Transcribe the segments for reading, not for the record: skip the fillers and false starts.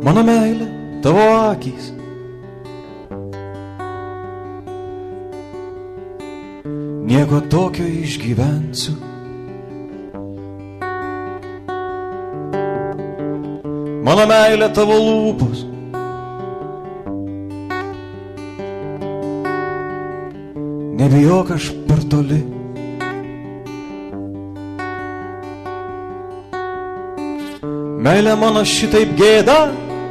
mano meilė, tavo akys. Nieko tokio išgyvensiu. Mano meilė, tavo lūpos. Nebijok, aš per toli. Meilė mano šitaip gėda.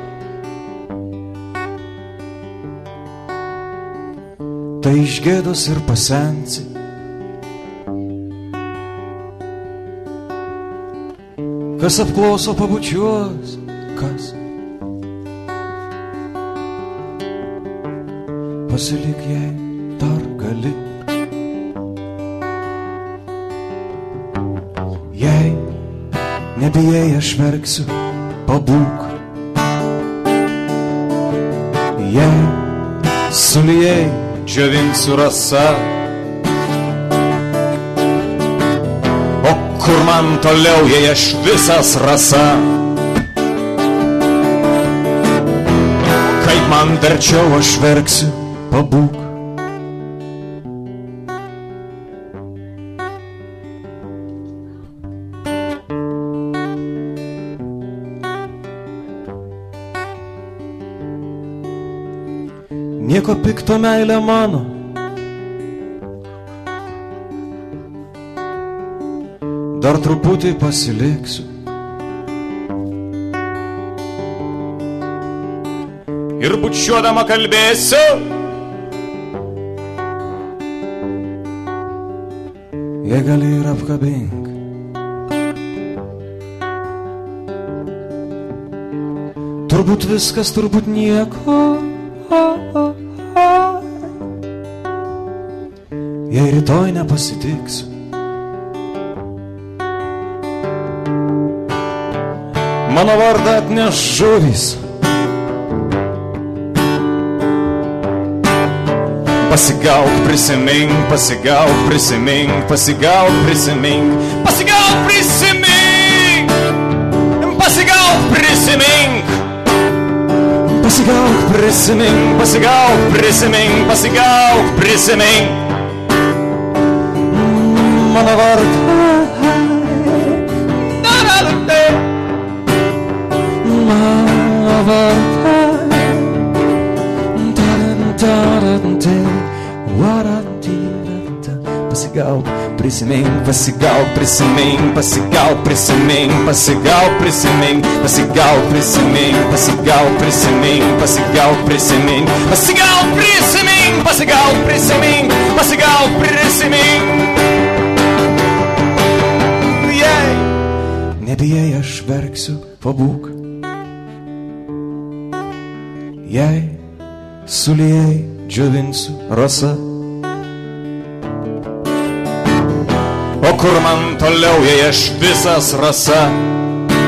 Tai iš gėdos ir pasensi. Kas apklauso pabučiuos, kas pasilik, jei dar gali. Jei nebijai, aš verksiu, pabūk. Jei sulijai, džiovinsiu rasa. O kur man toliau, jei aš visas rasa? Kaip man verčiau, aš verksiu, pabūk. Nieko pikto, meilė mano. Dar truputį pasiliksiu. Ir bučiuodama kalbėsiu. Jei gali ir apkabink. Turbūt viskas, turbūt nieko. Jei rytoj nepasitiksiu. Mano vardą atneš žuvys. Pasigauk, prisimink, pasigauk, prisimink, pasigauk, prisimink, pasigauk, prisimink, pasigauk, prisimink, pasigauk, prisimink, pasigauk, prisimink, pasigauk, prisimink. Mano vardą. Pasigauk, prisimink, pasigauk, prisimink, pasigauk, prisimink, pasigauk, prisimink, pasigauk, prisimink, pasigauk, prisimink, pasigauk, prisimink, pasigauk, prisimink, pasigauk, prisimink, pasigauk, prisimink. Nebijai, aš verksiu, pabūk. Jei sulijai, džiovinsiu rasa. O kur man toliau, jei aš visas rasa?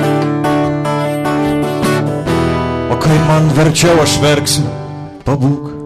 O kai man verčiau, aš verksiu, pabūk.